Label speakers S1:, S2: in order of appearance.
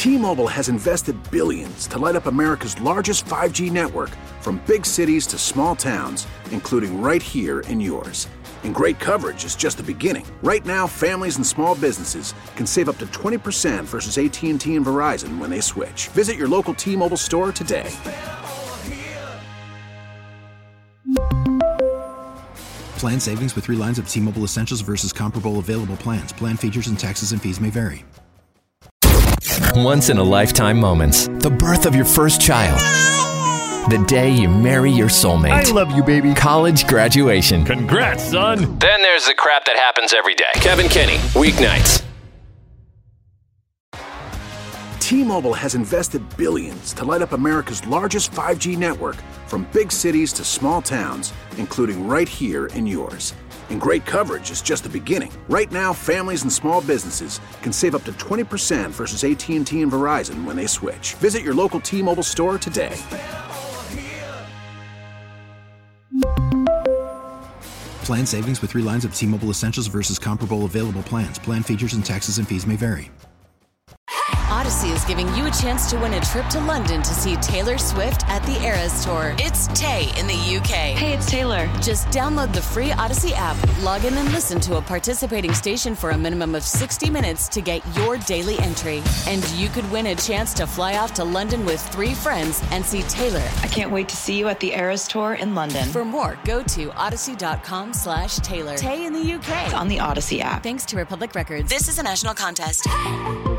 S1: T-Mobile has invested billions to light up America's largest 5G network, from big cities to small towns, including right here in yours. And great coverage is just the beginning. Right now, families and small businesses can save up to 20% versus AT&T and Verizon when they switch. Visit your local T-Mobile store today.
S2: Plan savings with 3 lines of T-Mobile Essentials versus comparable available plans. Plan features and taxes and fees may vary.
S3: Once-in-a-lifetime moments. The birth of your first child. The day you marry your soulmate.
S4: I love you, baby.
S3: College graduation.
S4: Congrats, son.
S3: Then there's the crap that happens every day. Kevin Kinney, weeknights.
S1: T-Mobile has invested billions to light up America's largest 5G network, from big cities to small towns, including right here in yours. And great coverage is just the beginning. Right now, families and small businesses can save up to 20% versus AT&T and Verizon when they switch. Visit your local T-Mobile store today.
S2: Plan savings with 3 lines of T-Mobile Essentials versus comparable available plans. Plan features and taxes and fees may vary.
S5: Odyssey is giving you a chance to win a trip to London to see Taylor Swift at the Eras Tour. It's Tay in the UK.
S6: Hey, it's Taylor.
S5: Just download the free Odyssey app, log in and listen to a participating station for a minimum of 60 minutes to get your daily entry. And you could win a chance to fly off to London with 3 friends and see Taylor.
S6: I can't wait to see you at the Eras Tour in London.
S5: For more, go to odyssey.com/Taylor. Tay in the UK.
S6: It's on the Odyssey app.
S5: Thanks to Republic Records. This is a national contest.